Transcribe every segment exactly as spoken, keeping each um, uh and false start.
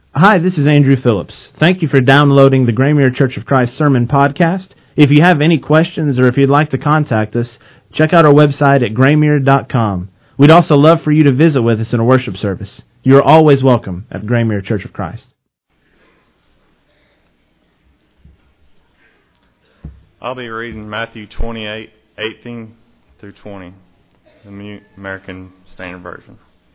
Hi, this is Andrew Phillips. Thank you for downloading the Graymere Church of Christ Sermon Podcast. If you have any questions or if you'd like to contact us, check out our website at graymere dot com. We'd also love for you to visit with us in a worship service. You are always welcome at Graymere Church of Christ. I'll be reading Matthew twenty-eight, eighteen through twenty, the American Standard Version.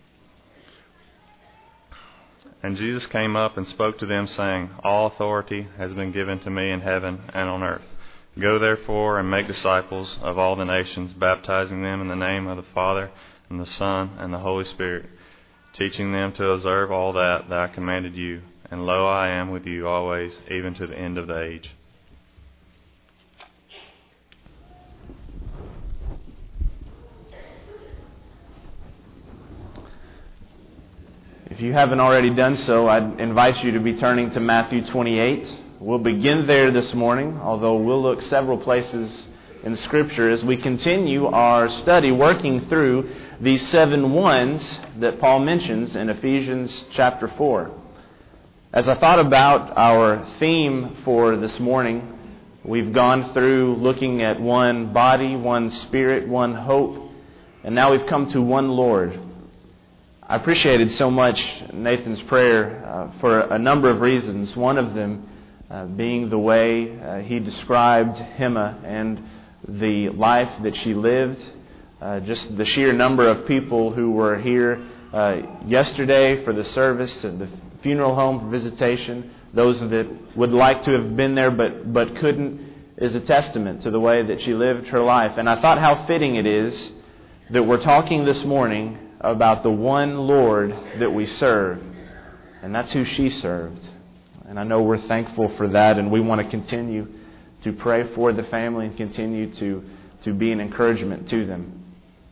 And Jesus came up and spoke to them, saying, All authority has been given to me in heaven and on earth. Go therefore and make disciples of all the nations, baptizing them in the name of the Father and the Son and the Holy Spirit, teaching them to observe all that, that I commanded you. And lo, I am with you always, even to the end of the age. If you haven't already done so, I'd invite you to be turning to Matthew twenty-eight. We'll begin there this morning, although we'll look several places in Scripture as we continue our study working through these seven ones that Paul mentions in Ephesians chapter four. As I thought about our theme for this morning, we've gone through looking at one body, one spirit, one hope, and now we've come to one Lord. I appreciated so much Nathan's prayer uh, for a number of reasons. One of them uh, being the way uh, he described Hema and the life that she lived. Uh, just the sheer number of people who were here uh, yesterday for the service at the funeral home for visitation. Those that would like to have been there but, but couldn't is a testament to the way that she lived her life. And I thought how fitting it is that we're talking this morning about the one Lord that we serve. And that's who she served. And I know we're thankful for that, and we want to continue to pray for the family and continue to, to be an encouragement to them.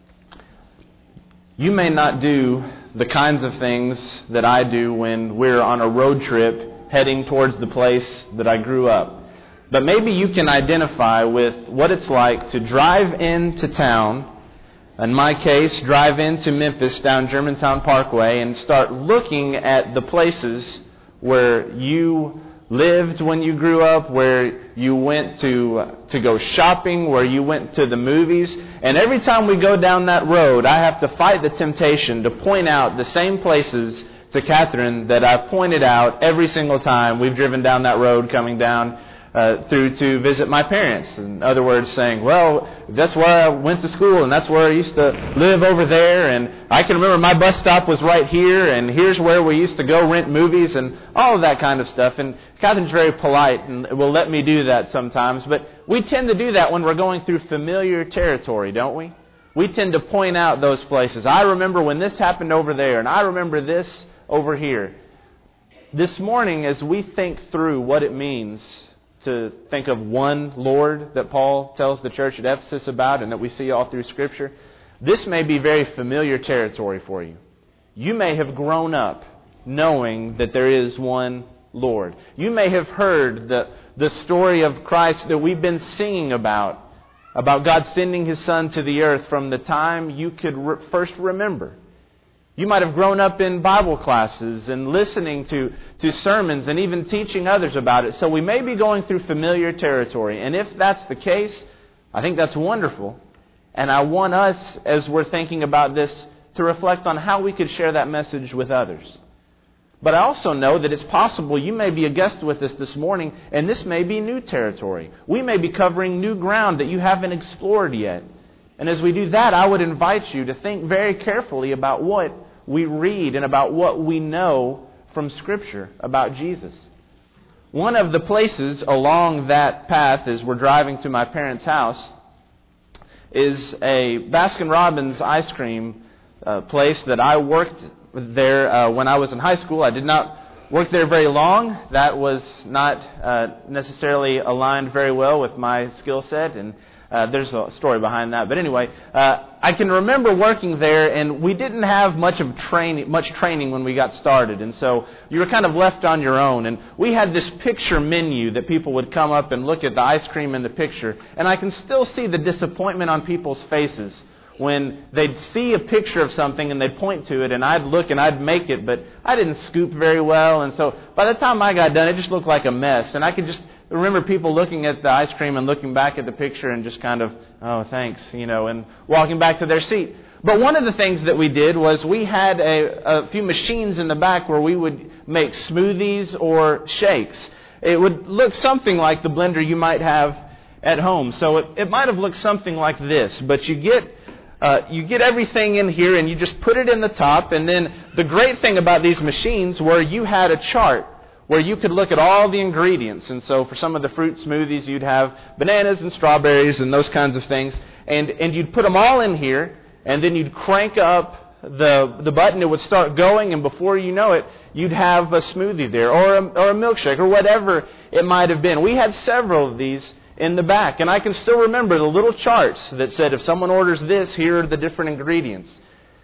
You may not do the kinds of things that I do when we're on a road trip heading towards the place that I grew up. But maybe you can identify with what it's like to drive into town. In my case, drive into Memphis down Germantown Parkway and start looking at the places where you lived when you grew up, where you went to uh, to go shopping, where you went to the movies. And every time we go down that road, I have to fight the temptation to point out the same places to Catherine that I've pointed out every single time we've driven down that road coming down Uh, through to visit my parents. In other words, saying, well, that's where I went to school, and that's where I used to live over there, and I can remember my bus stop was right here, and here's where we used to go rent movies, and all of that kind of stuff. And Catherine's very polite and will let me do that sometimes, but we tend to do that when we're going through familiar territory, don't we? We tend to point out those places. I remember when this happened over there, and I remember this over here. This morning, as we think through what it means to think of one Lord that Paul tells the church at Ephesus about and that we see all through Scripture, this may be very familiar territory for you. You may have grown up knowing that there is one Lord. You may have heard the, the story of Christ that we've been singing about, about God sending His Son to the earth from the time you could re- first remember. You might have grown up in Bible classes and listening to, to sermons and even teaching others about it. So we may be going through familiar territory. And if that's the case, I think that's wonderful. And I want us, as we're thinking about this, to reflect on how we could share that message with others. But I also know that it's possible you may be a guest with us this morning, and this may be new territory. We may be covering new ground that you haven't explored yet. And as we do that, I would invite you to think very carefully about what we read and about what we know from Scripture about Jesus. One of the places along that path as we're driving to my parents' house is a Baskin-Robbins ice cream uh, place that I worked there uh, when I was in high school. I did not work there very long. That was not uh, necessarily aligned very well with my skill set, and Uh, there's a story behind that. But anyway, uh, I can remember working there, and we didn't have much of training, much training when we got started. And so you were kind of left on your own. And we had this picture menu that people would come up and look at the ice cream in the picture. And I can still see the disappointment on people's faces when they'd see a picture of something and they'd point to it, and I'd look and I'd make it, but I didn't scoop very well, and so by the time I got done, it just looked like a mess. And I could just remember people looking at the ice cream and looking back at the picture and just kind of, oh, thanks, you know, and walking back to their seat. But one of the things that we did was we had a, a few machines in the back where we would make smoothies or shakes. It would look something like the blender you might have at home. So it, it might have looked something like this, but you get uh, you get everything in here and you just put it in the top. And then the great thing about these machines were you had a chart where you could look at all the ingredients. And so for some of the fruit smoothies, you'd have bananas and strawberries and those kinds of things. And and you'd put them all in here, and then you'd crank up the the button. It would start going, and before you know it, you'd have a smoothie there, or a, or a milkshake, or whatever it might have been. We had several of these in the back, and I can still remember the little charts that said, if someone orders this, here are the different ingredients.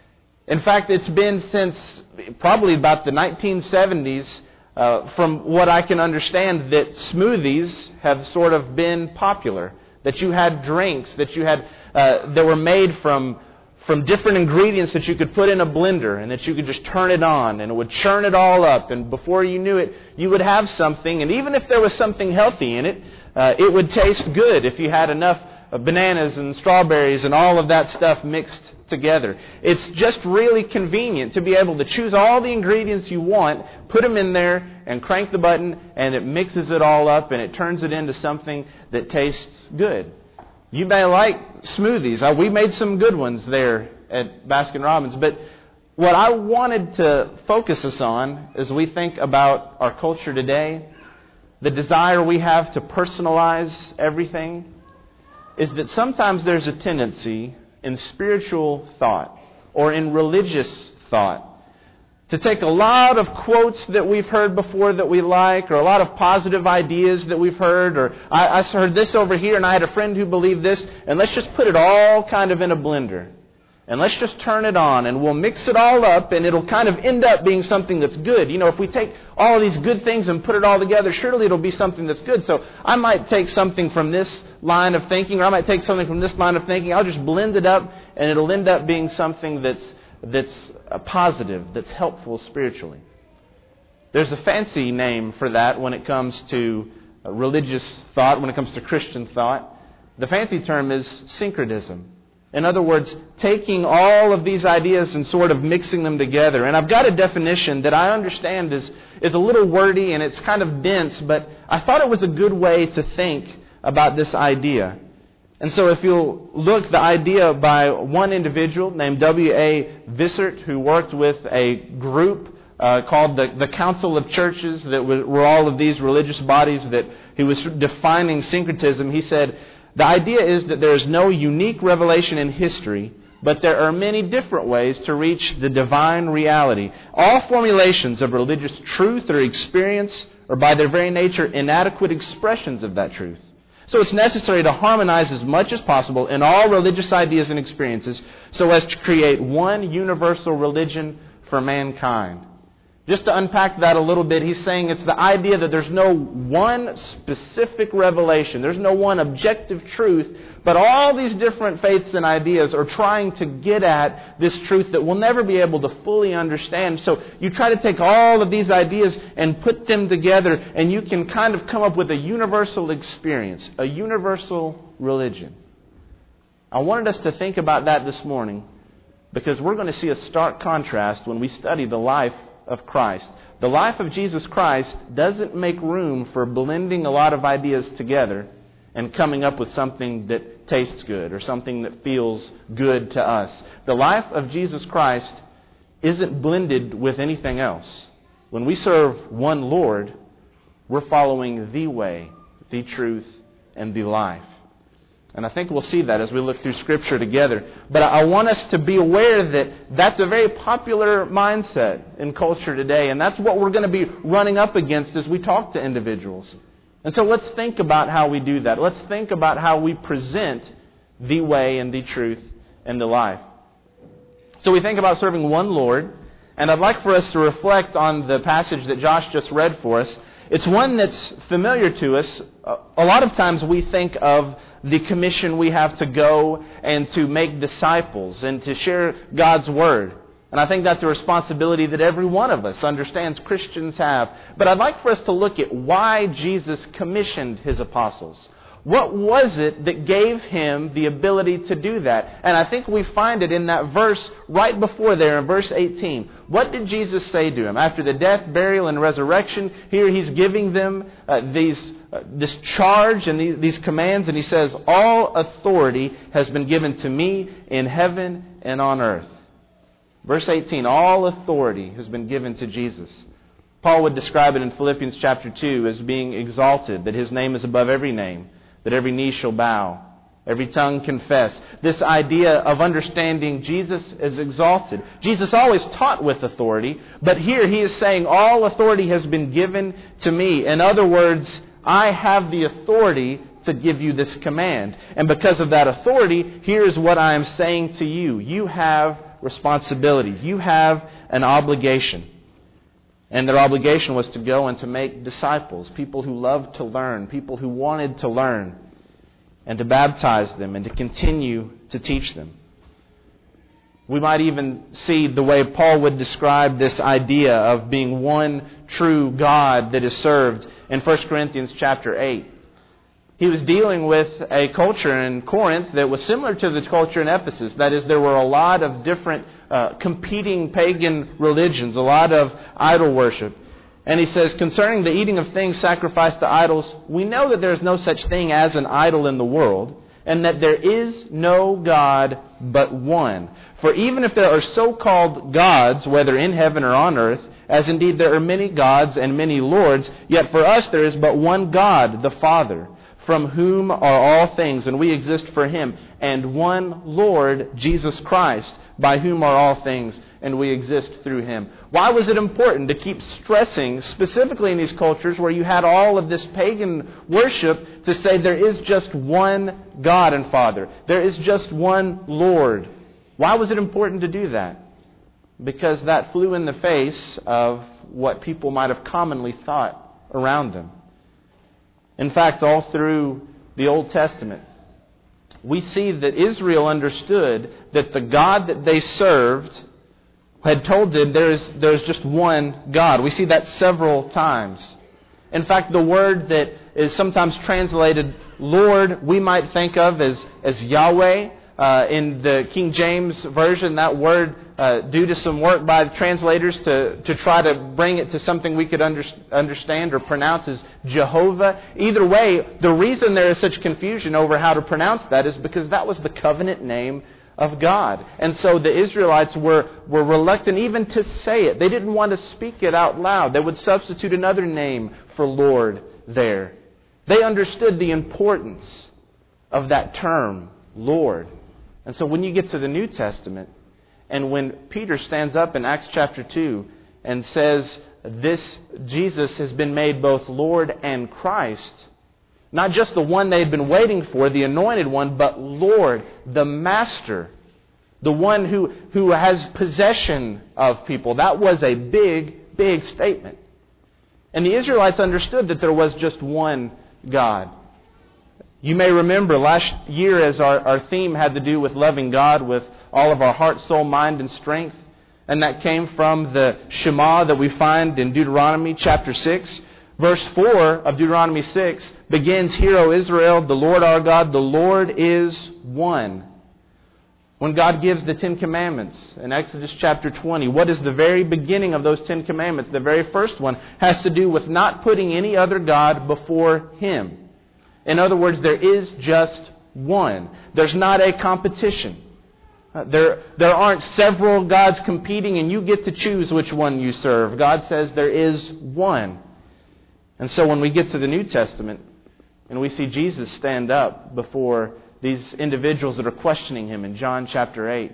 In fact, it's been since probably about the nineteen seventies, uh, from what I can understand, that smoothies have sort of been popular. That you had drinks that you had uh, that were made from from different ingredients that you could put in a blender, and that you could just turn it on and it would churn it all up, and before you knew it, you would have something. And even if there was something healthy in it, uh, it would taste good if you had enough uh, bananas and strawberries and all of that stuff mixed together. It's just really convenient to be able to choose all the ingredients you want, put them in there, and crank the button, and it mixes it all up, and it turns it into something that tastes good. You may like smoothies. Uh, we made some good ones there at Baskin Robbins. But what I wanted to focus us on as we think about our culture today, the desire we have to personalize everything, is that sometimes there's a tendency in spiritual thought or in religious thought to take a lot of quotes that we've heard before that we like, or a lot of positive ideas that we've heard, or I, I heard this over here and I had a friend who believed this, and let's just put it all kind of in a blender. And let's just turn it on, and we'll mix it all up, and it'll kind of end up being something that's good. You know, if we take all of these good things and put it all together, surely it'll be something that's good. So I might take something from this line of thinking, or I might take something from this line of thinking. I'll just blend it up, and it'll end up being something that's that's a positive, that's helpful spiritually. There's a fancy name for that when it comes to religious thought, when it comes to Christian thought. The fancy term is syncretism. In other words, taking all of these ideas and sort of mixing them together. And I've got a definition that I understand is, is a little wordy and it's kind of dense, but I thought it was a good way to think about this idea. And so if you'll look, the idea by one individual named W A Vissert, who worked with a group uh, called the, the Council of Churches, that were all of these religious bodies that he was defining syncretism. He said, the idea is that there is no unique revelation in history, but there are many different ways to reach the divine reality. All formulations of religious truth or experience are by their very nature inadequate expressions of that truth. So it's necessary to harmonize as much as possible in all religious ideas and experiences so as to create one universal religion for mankind. Just to unpack that a little bit, he's saying it's the idea that there's no one specific revelation. There's no one objective truth, but all these different faiths and ideas are trying to get at this truth that we'll never be able to fully understand. So you try to take all of these ideas and put them together, and you can kind of come up with a universal experience, a universal religion. I wanted us to think about that this morning because we're going to see a stark contrast when we study the life of Christ. The life of Jesus Christ doesn't make room for blending a lot of ideas together and coming up with something that tastes good or something that feels good to us. The life of Jesus Christ isn't blended with anything else. When we serve one Lord, we're following the way, the truth, and the life. And I think we'll see that as we look through Scripture together. But I want us to be aware that that's a very popular mindset in culture today. And that's what we're going to be running up against as we talk to individuals. And so let's think about how we do that. Let's think about how we present the way and the truth and the life. So we think about serving one Lord. And I'd like for us to reflect on the passage that Josh just read for us. It's one that's familiar to us. A lot of times we think of the commission we have to go and to make disciples and to share God's Word. And I think that's a responsibility that every one of us understands Christians have. But I'd like for us to look at why Jesus commissioned His apostles. What was it that gave Him the ability to do that? And I think we find it in that verse right before there in verse eighteen. What did Jesus say to him? After the death, burial, and resurrection, here He's giving them uh, these uh, this charge and these, these commands. And He says, all authority has been given to me in heaven and on earth. Verse eighteen, all authority has been given to Jesus. Paul would describe it in Philippians chapter two as being exalted, that His name is above every name, that every knee shall bow, every tongue confess. This idea of understanding Jesus is exalted. Jesus always taught with authority, but here He is saying all authority has been given to me. In other words, I have the authority to give you this command. And because of that authority, here's what I am saying to you. You have responsibility. You have an obligation. And their obligation was to go and to make disciples, people who loved to learn, people who wanted to learn, and to baptize them and to continue to teach them. We might even see the way Paul would describe this idea of being one true God that is served in First Corinthians chapter eight. He was dealing with a culture in Corinth that was similar to the culture in Ephesus. That is, there were a lot of different uh, competing pagan religions, a lot of idol worship. And he says, concerning the eating of things sacrificed to idols, we know that there is no such thing as an idol in the world, and that there is no God but one. For even if there are so-called gods, whether in heaven or on earth, as indeed there are many gods and many lords, yet for us there is but one God, the Father, from whom are all things, and we exist for Him, and one Lord, Jesus Christ, by whom are all things, and we exist through Him. Why was it important to keep stressing, specifically in these cultures where you had all of this pagan worship, to say there is just one God and Father? There is just one Lord. Why was it important to do that? Because that flew in the face of what people might have commonly thought around them. In fact, all through the Old Testament, we see that Israel understood that the God that they served had told them there is, there is just one God. We see that several times. In fact, the word that is sometimes translated Lord, we might think of as, as Yahweh. Uh, in the King James Version, that word, uh, due to some work by the translators to, to try to bring it to something we could under, understand or pronounce as Jehovah. Either way, the reason there is such confusion over how to pronounce that is because that was the covenant name of God. And so the Israelites were, were reluctant even to say it. They didn't want to speak it out loud. They would substitute another name for Lord there. They understood the importance of that term, Lord. And so when you get to the New Testament, and when Peter stands up in Acts chapter two and says, this Jesus has been made both Lord and Christ, not just the one they had been waiting for, the anointed one, but Lord, the Master, the one who, who has possession of people. That was a big, big statement. And the Israelites understood that there was just one God. You may remember last year as our, our theme had to do with loving God with all of our heart, soul, mind, and strength. And that came from the Shema that we find in Deuteronomy chapter six. Verse four of Deuteronomy six begins, Hear, O Israel, the Lord our God, the Lord is one. When God gives the Ten Commandments in Exodus chapter twenty, what is the very beginning of those Ten Commandments? The very first one has to do with not putting any other God before Him. In other words, there is just one. There's not a competition. Uh, there, there aren't several gods competing and you get to choose which one you serve. God says there is one. And so when we get to the New Testament and we see Jesus stand up before these individuals that are questioning Him in John chapter eight,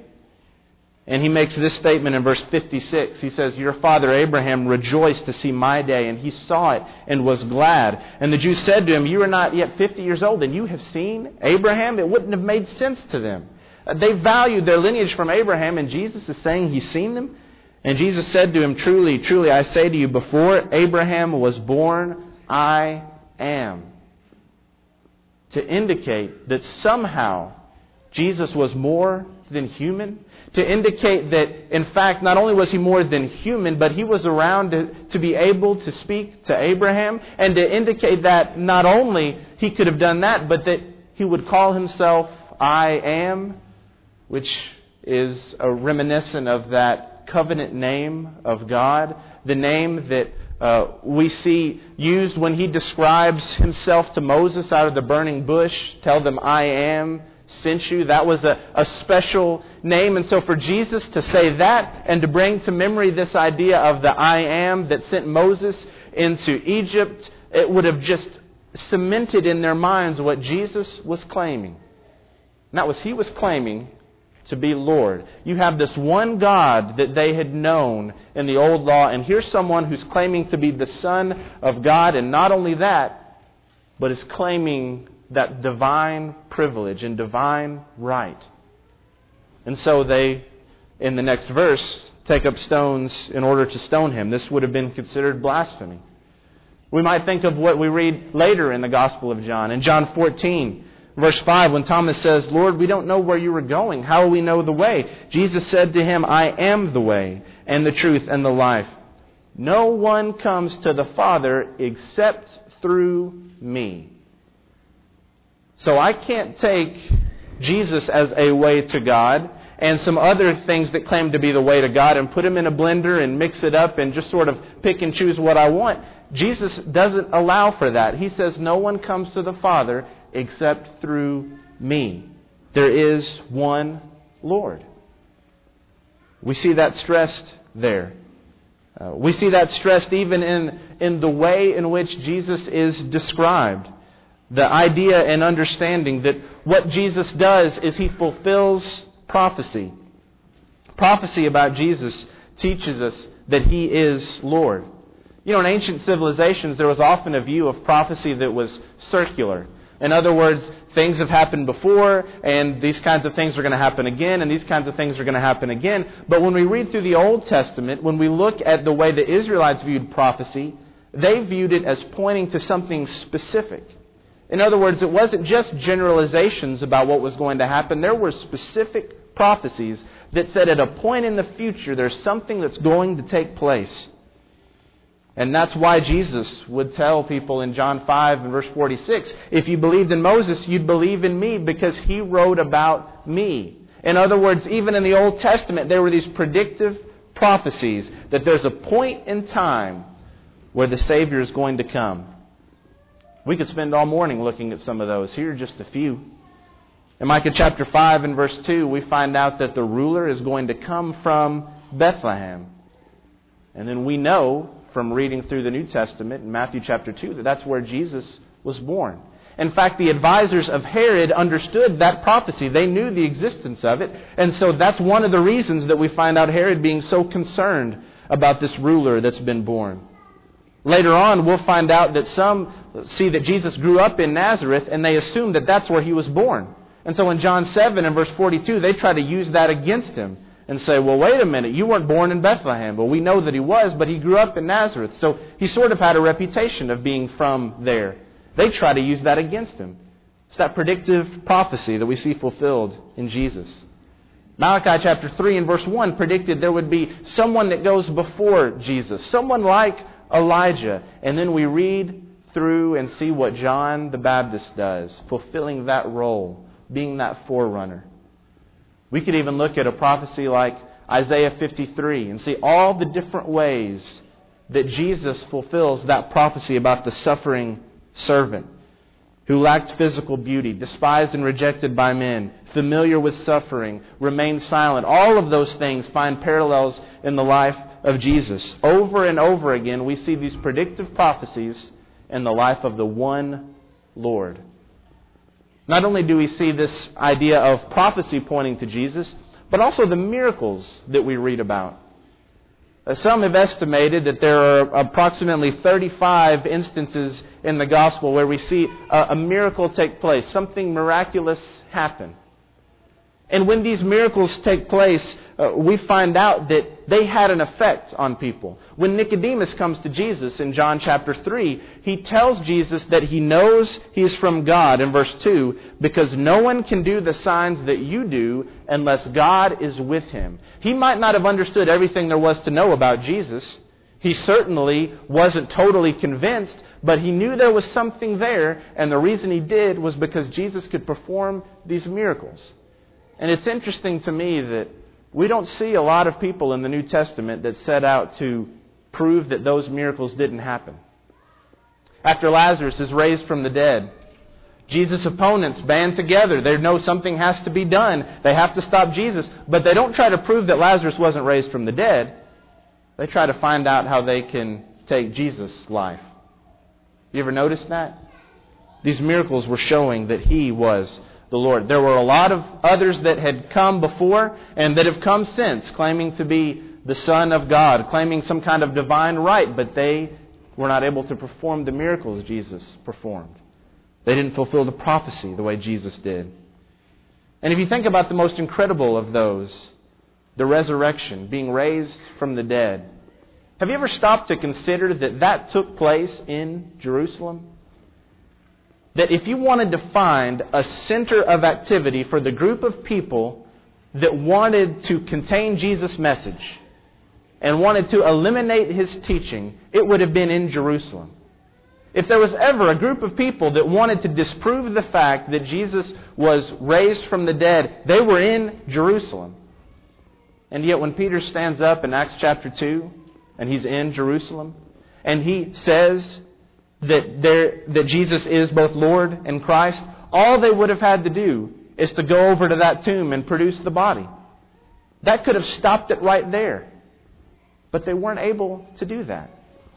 and He makes this statement in verse fifty-six. He says, Your father Abraham rejoiced to see my day, and he saw it and was glad. And the Jews said to Him, You are not yet fifty years old, and you have seen Abraham? It wouldn't have made sense to them. They valued their lineage from Abraham, and Jesus is saying He's seen them. And Jesus said to him, Truly, truly, I say to you, before Abraham was born, I am. to indicate that somehow Jesus was more than human, to indicate that, in fact, not only was He more than human, but He was around to, to be able to speak to Abraham, and to indicate that not only He could have done that, but that He would call Himself I Am, which is a reminiscent of that covenant name of God, the name that uh, we see used when He describes Himself to Moses out of the burning bush. Tell them, I am sent you. That was a, a special name. And so for Jesus to say that and to bring to memory this idea of the I am that sent Moses into Egypt, it would have just cemented in their minds what Jesus was claiming. And that was He was claiming to be Lord. You have this one God that they had known in the old law, and here's someone who's claiming to be the Son of God, and not only that, but is claiming that divine privilege and divine right. And so they, in the next verse, take up stones in order to stone Him. This would have been considered blasphemy. We might think of what we read later in the Gospel of John. In John fourteen, verse five, when Thomas says, Lord, we don't know where you are going. How will we know the way? Jesus said to him, I am the way and the truth and the life. No one comes to the Father except through me. So I can't take Jesus as a way to God and some other things that claim to be the way to God and put them in a blender and mix it up and just sort of pick and choose what I want. Jesus doesn't allow for that. He says no one comes to the Father except through me. There is one Lord. We see that stressed there. Uh, we see that stressed even in, in the way in which Jesus is described. The idea and understanding that what Jesus does is He fulfills prophecy. Prophecy about Jesus teaches us that He is Lord. You know, in ancient civilizations, there was often a view of prophecy that was circular. In other words, things have happened before, and these kinds of things are going to happen again, and these kinds of things are going to happen again. But when we read through the Old Testament, when we look at the way the Israelites viewed prophecy, they viewed it as pointing to something specific. In other words, it wasn't just generalizations about what was going to happen. There were specific prophecies that said at a point in the future there's something that's going to take place. And that's why Jesus would tell people in John five and verse forty-six, if you believed in Moses, you'd believe in me because he wrote about me. In other words, even in the Old Testament, there were these predictive prophecies that there's a point in time where the Savior is going to come. We could spend all morning looking at some of those. Here are just a few. In Micah chapter five and verse two, we find out that the ruler is going to come from Bethlehem. And then we know from reading through the New Testament in Matthew chapter two that that's where Jesus was born. In fact, the advisors of Herod understood that prophecy. They knew the existence of it. And so that's one of the reasons that we find out Herod being so concerned about this ruler that's been born. Later on, we'll find out that some see that Jesus grew up in Nazareth and they assume that that's where He was born. And so in John seven and verse forty-two, they try to use that against Him and say, well, wait a minute, you weren't born in Bethlehem. Well, we know that He was, but He grew up in Nazareth. So He sort of had a reputation of being from there. They try to use that against Him. It's that predictive prophecy that we see fulfilled in Jesus. Malachi chapter three and verse one predicted there would be someone that goes before Jesus, someone like Elijah. And then we read through and see what John the Baptist does, fulfilling that role, being that forerunner. We could even look at a prophecy like Isaiah fifty-three and see all the different ways that Jesus fulfills that prophecy about the suffering servant who lacked physical beauty, despised and rejected by men, familiar with suffering, remained silent. All of those things find parallels in the life of Jesus. Over and over again, we see these predictive prophecies in the life of the one Lord. Not only do we see this idea of prophecy pointing to Jesus, but also the miracles that we read about. Some have estimated that there are approximately thirty-five instances in the Gospel where we see a, a miracle take place, something miraculous happen. And when these miracles take place, uh, we find out that they had an effect on people. When Nicodemus comes to Jesus in John chapter three, he tells Jesus that he knows he is from God in verse two, because no one can do the signs that you do unless God is with him. He might not have understood everything there was to know about Jesus. He certainly wasn't totally convinced, but he knew there was something there, and the reason he did was because Jesus could perform these miracles. And it's interesting to me that we don't see a lot of people in the New Testament that set out to prove that those miracles didn't happen. After Lazarus is raised from the dead, Jesus' opponents band together. They know something has to be done. They have to stop Jesus. But they don't try to prove that Lazarus wasn't raised from the dead. They try to find out how they can take Jesus' life. You ever noticed that? These miracles were showing that He was the Lord. There were a lot of others that had come before and that have come since, claiming to be the Son of God, claiming some kind of divine right, but they were not able to perform the miracles Jesus performed. They didn't fulfill the prophecy the way Jesus did. And if you think about the most incredible of those, the resurrection, being raised from the dead, have you ever stopped to consider that that took place in Jerusalem? That if you wanted to find a center of activity for the group of people that wanted to contain Jesus' message and wanted to eliminate His teaching, it would have been in Jerusalem. If there was ever a group of people that wanted to disprove the fact that Jesus was raised from the dead, they were in Jerusalem. And yet when Peter stands up in Acts chapter two, and he's in Jerusalem, and he says that there that Jesus is both Lord and Christ, all they would have had to do is to go over to that tomb and produce the body. That could have stopped it right there. But they weren't able to do that.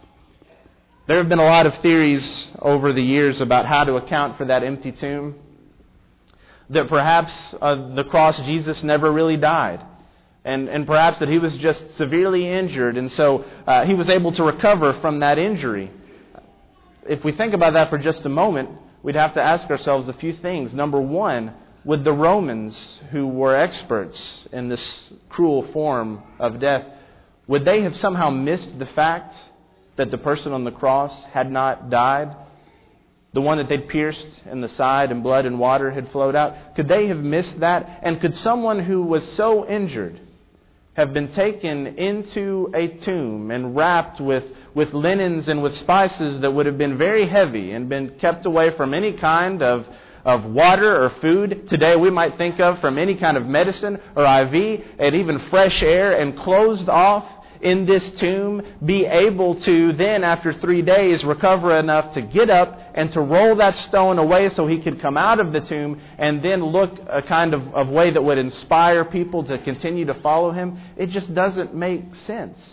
There have been a lot of theories over the years about how to account for that empty tomb. That perhaps uh, the cross Jesus never really died. And, and perhaps that He was just severely injured, and so uh, He was able to recover from that injury. If we think about that for just a moment, we'd have to ask ourselves a few things. Number one, would the Romans, who were experts in this cruel form of death, would they have somehow missed the fact that the person on the cross had not died? The one that they'd pierced in the side and blood and water had flowed out? Could they have missed that? And could someone who was so injured have been taken into a tomb and wrapped with, with linens and with spices that would have been very heavy and been kept away from any kind of, of water or food today we might think of, from any kind of medicine or I V, and even fresh air, and closed off in this tomb, be able to then, after three days, recover enough to get up and to roll that stone away so He could come out of the tomb and then look a kind of, of way that would inspire people to continue to follow Him? It just doesn't make sense.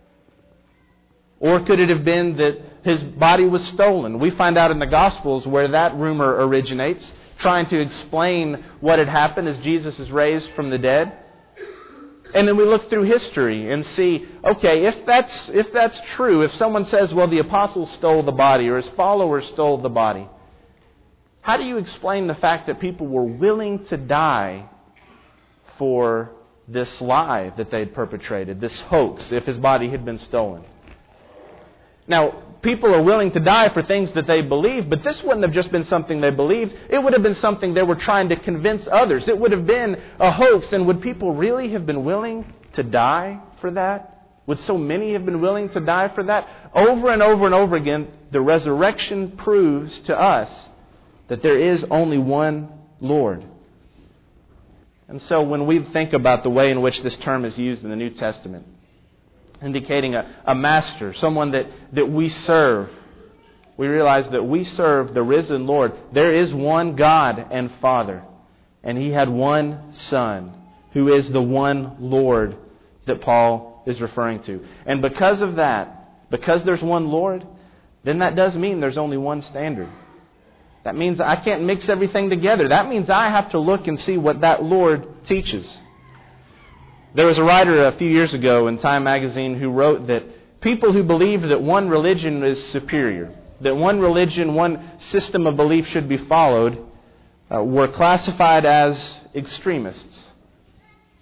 Or could it have been that His body was stolen? We find out in the Gospels where that rumor originates, trying to explain what had happened as Jesus is raised from the dead. And then we look through history and see, okay, if that's if that's true, if someone says, well, the apostles stole the body or His followers stole the body, how do you explain the fact that people were willing to die for this lie that they'd perpetrated, this hoax, if His body had been stolen? Now, people are willing to die for things that they believe, but this wouldn't have just been something they believed. It would have been something they were trying to convince others. It would have been a hoax. And would people really have been willing to die for that? Would so many have been willing to die for that? Over and over and over again, the resurrection proves to us that there is only one Lord. And so when we think about the way in which this term is used in the New Testament, indicating a, a master, someone that, that we serve, we realize that we serve the risen Lord. There is one God and Father, and He had one Son, who is the one Lord that Paul is referring to. And because of that, because there's one Lord, then that does mean there's only one standard. That means I can't mix everything together. That means I have to look and see what that Lord teaches. There was a writer a few years ago in Time magazine who wrote that people who believe that one religion is superior, that one religion, one system of belief should be followed, uh, were classified as extremists.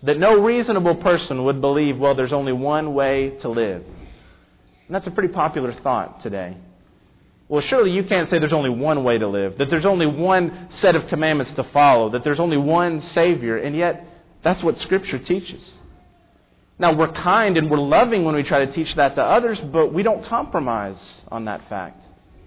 that no reasonable person would believe, well, there's only one way to live. And that's a pretty popular thought today. Well, surely you can't say there's only one way to live, that there's only one set of commandments to follow, that there's only one Savior, and yet that's what Scripture teaches. Now, we're kind and we're loving when we try to teach that to others, but we don't compromise on that fact.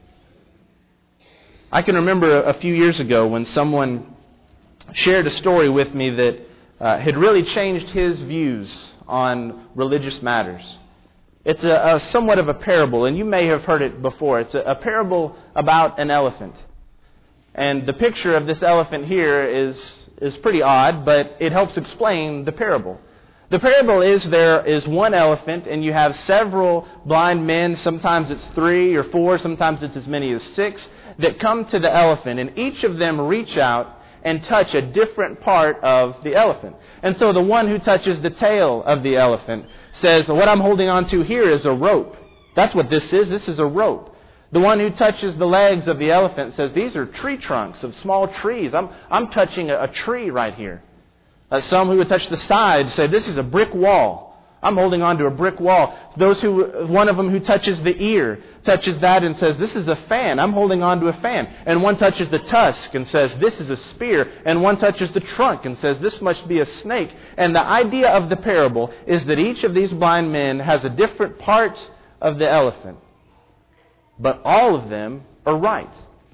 I can remember a few years ago when someone shared a story with me that uh, had really changed his views on religious matters. It's a, a somewhat of a parable, and you may have heard it before. It's a, a parable about an elephant. And the picture of this elephant here is, is pretty odd, but it helps explain the parable. The parable is there is one elephant, and you have several blind men, sometimes it's three or four, sometimes it's as many as six, that come to the elephant, and each of them reach out and touch a different part of the elephant. And so the one who touches the tail of the elephant says, what I'm holding on to here is a rope. That's what this is. This is a rope. The one who touches the legs of the elephant says, these are tree trunks of small trees. I'm, I'm touching a, a tree right here. Uh, some who would touch the sides say, this is a brick wall. I'm holding on to a brick wall. Those who, one of them who touches the ear, touches that and says, this is a fan. I'm holding on to a fan. And one touches the tusk and says, this is a spear. And one touches the trunk and says, this must be a snake. And the idea of the parable is that each of these blind men has a different part of the elephant. But all of them are right.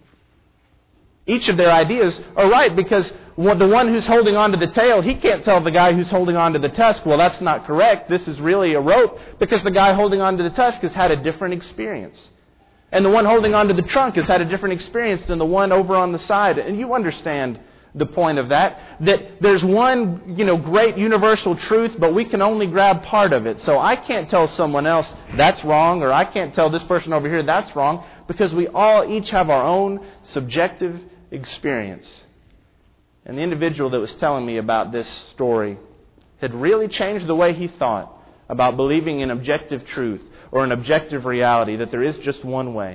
Each of their ideas are right, because the one who's holding on to the tail, he can't tell the guy who's holding on to the tusk, well, that's not correct. This is really a rope, because the guy holding on to the tusk has had a different experience. And the one holding on to the trunk has had a different experience than the one over on the side. And you understand the point of that, that there's one, you know, great universal truth, but we can only grab part of it. So I can't tell someone else that's wrong, or I can't tell this person over here that's wrong, because we all each have our own subjective experience. And the individual that was telling me about this story had really changed the way he thought about believing in objective truth or an objective reality, that there is just one way.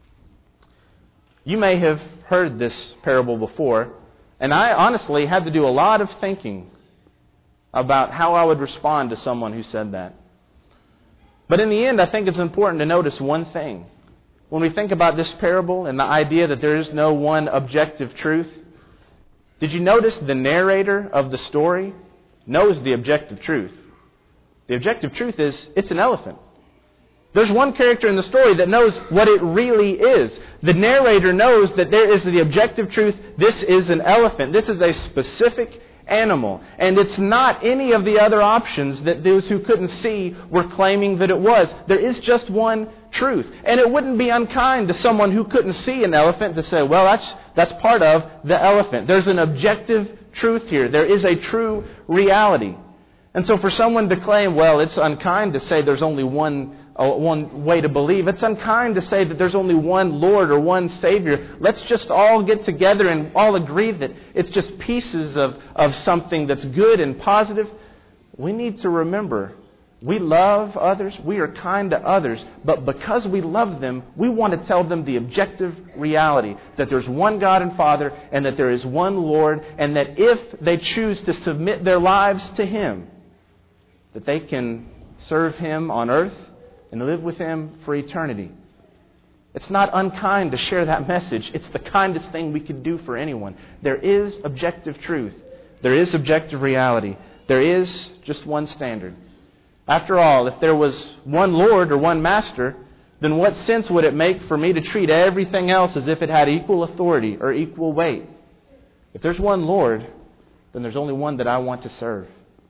You may have heard this parable before, and I honestly had to do a lot of thinking about how I would respond to someone who said that. But in the end, I think it's important to notice one thing. When we think about this parable and the idea that there is no one objective truth, did you notice the narrator of the story knows the objective truth? The objective truth is it's an elephant. There's one character in the story that knows what it really is. The narrator knows that there is the objective truth. This is an elephant. This is a specific animal. And it's not any of the other options that those who couldn't see were claiming that it was. There is just one truth. And it wouldn't be unkind to someone who couldn't see an elephant to say, well, that's that's part of the elephant. There's an objective truth here. There is a true reality. And so for someone to claim, well, it's unkind to say there's only one uh, one way to believe. It's unkind to say that there's only one Lord or one Savior. Let's just all get together and all agree that it's just pieces of, of something that's good and positive. We need to remember, we love others, we are kind to others, but because we love them, we want to tell them the objective reality, that there's one God and Father, and that there is one Lord, and that if they choose to submit their lives to Him, that they can serve Him on earth and live with Him for eternity. It's not unkind to share that message. It's the kindest thing we could do for anyone. There is objective truth. There is objective reality. There is just one standard. After all, if there was one Lord or one Master, then what sense would it make for me to treat everything else as if it had equal authority or equal weight? If there's one Lord, then there's only one that I want to serve.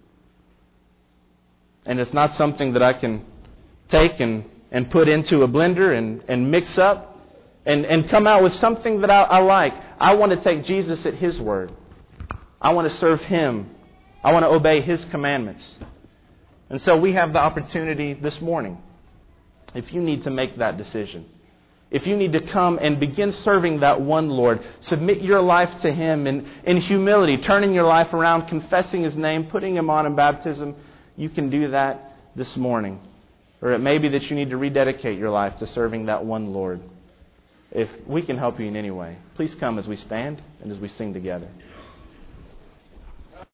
And it's not something that I can take and, and put into a blender and, and mix up and, and come out with something that I, I like. I want to take Jesus at His word. I want to serve Him. I want to obey His commandments. And so we have the opportunity this morning, if you need to make that decision, if you need to come and begin serving that one Lord, submit your life to Him in, in humility, turning your life around, confessing His name, putting Him on in baptism, you can do that this morning. Or it may be that you need to rededicate your life to serving that one Lord. If we can help you in any way, please come as we stand and as we sing together.